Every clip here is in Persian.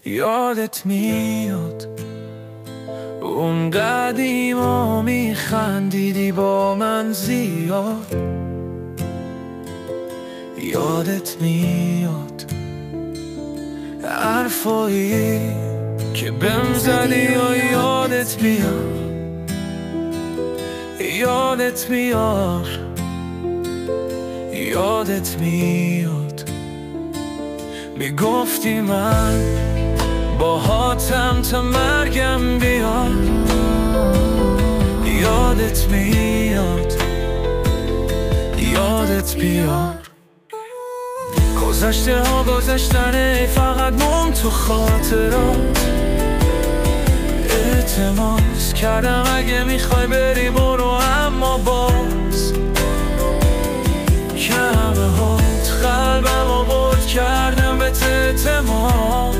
یادت میاد اون قدیما میخندیدی با من زیاد. یادت میاد حرفایی که بهم زدی و یادت میاد. یادت میاد یادت میاد میگفتی من باهاتم تا مرگم بیاد. یادت میاد یادت بیاد گذشته ها گذشتنه، فقط موم تو خاطرات. التماس کردم اگه میخوای بری برو، اما باز کمه هات قلبم آورد کردم به اعتماد.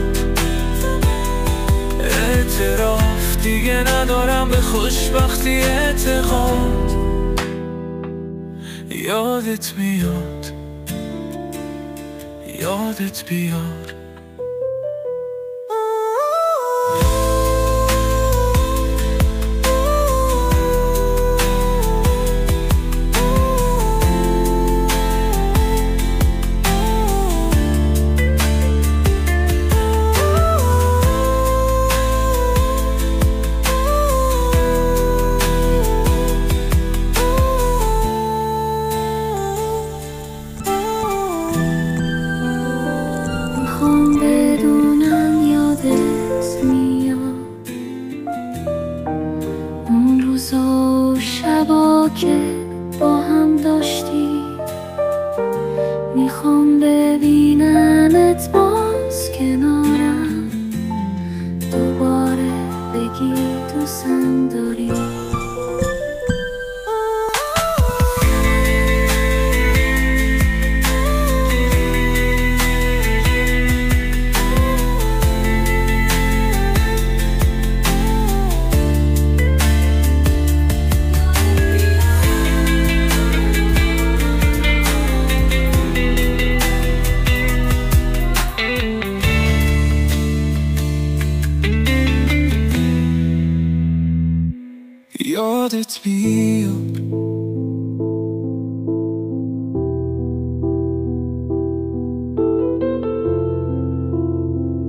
اعتراف دیگه ندارم به خوشبختی اعتقاد. یادت میاد یادت بیاد شبا که با هم داشتی. میخوام ببینمت باز کنارم، دوباره بگی دوستم داری. یادت بیاد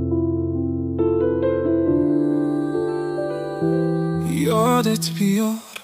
یادت بیاد